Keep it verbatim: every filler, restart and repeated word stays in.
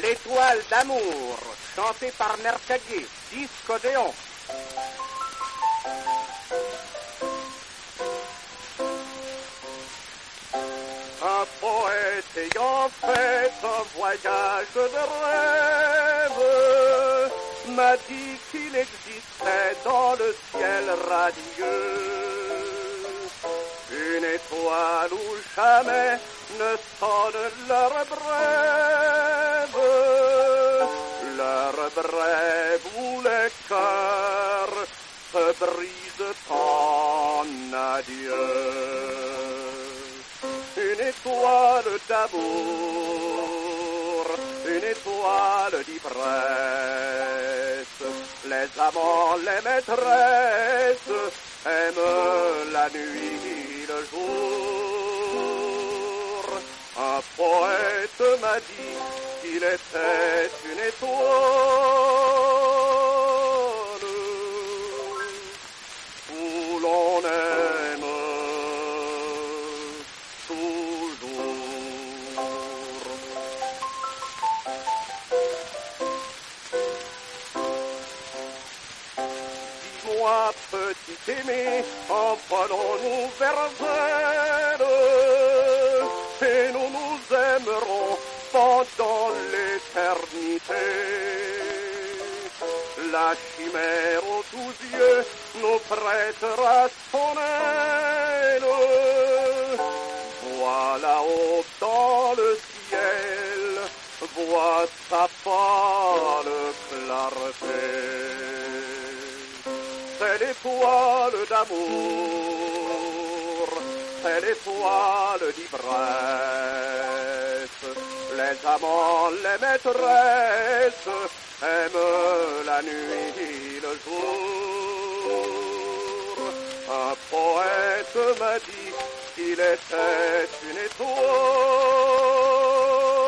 L'étoile d'amour, chantée par Mercadier, disque Odéon. Un poète ayant fait un voyage de rêve m'a dit qu'il existait dans le ciel radieux une étoile où jamais ne sonne leur brève, leur brève où les cœurs se brisent en adieu. Une étoile d'amour, une étoile d'ivresse, les amants, les maîtresses aiment la nuit, le jour. Un poète m'a dit qu'il était une étoile où l'on aime moi, petit aimé, envolons-nous vers elle, et nous nous aimerons pendant l'éternité. La chimère aux douze yeux nous prêtera son aile. Vois là-haut dans le ciel, vois sa pâle clarté. C'est l'étoile d'amour, c'est l'étoile d'ivresse. Les amants, les maîtresses aiment la nuit, le jour. Un poète m'a dit qu'il était une étoile